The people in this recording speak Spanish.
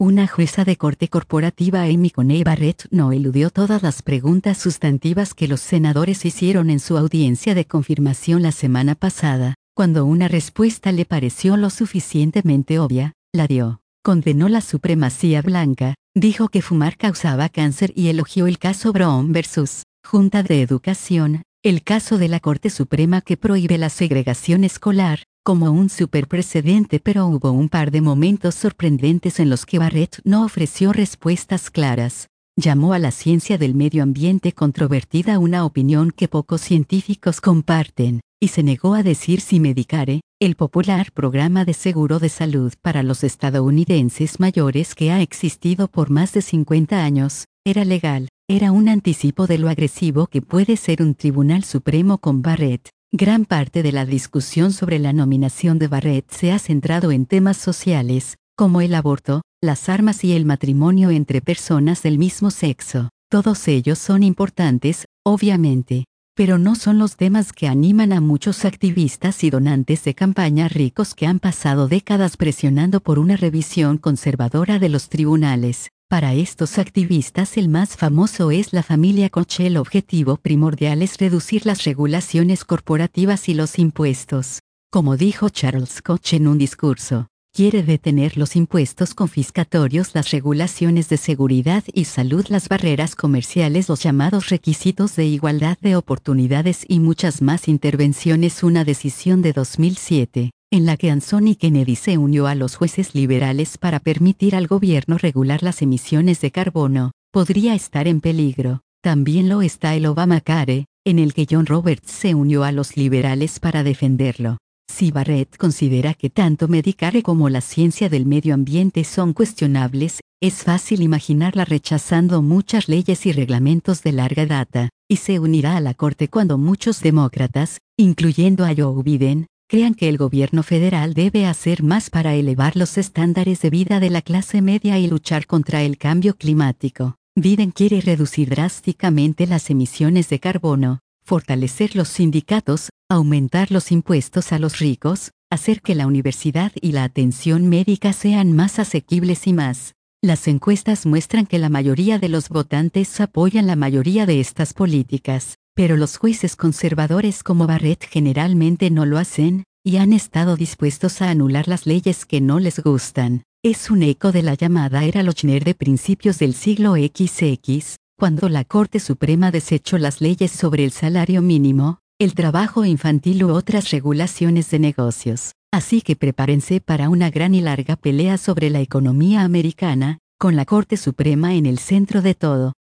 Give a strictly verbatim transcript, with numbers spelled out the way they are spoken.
Una jueza de corte corporativa, Amy Coney Barrett, no eludió todas las preguntas sustantivas que los senadores hicieron en su audiencia de confirmación la semana pasada. Cuando una respuesta le pareció lo suficientemente obvia, la dio. Condenó la supremacía blanca, dijo que fumar causaba cáncer y elogió el caso Brown versus Junta de Educación, el caso de la Corte Suprema que prohíbe la segregación escolar, como un superprecedente, pero hubo un par de momentos sorprendentes en los que Barrett no ofreció respuestas claras. Llamó a la ciencia del medio ambiente controvertida una opinión que pocos científicos comparten, y se negó a decir si Medicare, el popular programa de seguro de salud para los estadounidenses mayores que ha existido por más de cincuenta años, era legal. Era un anticipo de lo agresivo que puede ser un tribunal supremo con Barrett. Gran parte de la discusión sobre la nominación de Barrett se ha centrado en temas sociales, como el aborto, las armas y el matrimonio entre personas del mismo sexo. Todos ellos son importantes, obviamente, pero no son los temas que animan a muchos activistas y donantes de campaña ricos que han pasado décadas presionando por una revisión conservadora de los tribunales. Para estos activistas el más famoso es la familia Koch. El objetivo primordial es reducir las regulaciones corporativas y los impuestos. Como dijo Charles Koch en un discurso, quiere detener los impuestos confiscatorios, las regulaciones de seguridad y salud, las barreras comerciales, los llamados requisitos de igualdad de oportunidades y muchas más intervenciones. Una decisión de dos mil siete. En la que Anthony Kennedy se unió a los jueces liberales para permitir al gobierno regular las emisiones de carbono, podría estar en peligro. También lo está el Obamacare, en el que John Roberts se unió a los liberales para defenderlo. Si Barrett considera que tanto Medicare como la ciencia del medio ambiente son cuestionables, es fácil imaginarla rechazando muchas leyes y reglamentos de larga data, y se unirá a la corte cuando muchos demócratas, incluyendo a Joe Biden, crean que el gobierno federal debe hacer más para elevar los estándares de vida de la clase media y luchar contra el cambio climático. Biden quiere reducir drásticamente las emisiones de carbono, fortalecer los sindicatos, aumentar los impuestos a los ricos, hacer que la universidad y la atención médica sean más asequibles y más. Las encuestas muestran que la mayoría de los votantes apoyan la mayoría de estas políticas. Pero los jueces conservadores como Barrett generalmente no lo hacen, y han estado dispuestos a anular las leyes que no les gustan. Es un eco de la llamada era Lochner de principios del siglo equis equis, cuando la Corte Suprema desechó las leyes sobre el salario mínimo, el trabajo infantil u otras regulaciones de negocios. Así que prepárense para una gran y larga pelea sobre la economía americana, con la Corte Suprema en el centro de todo.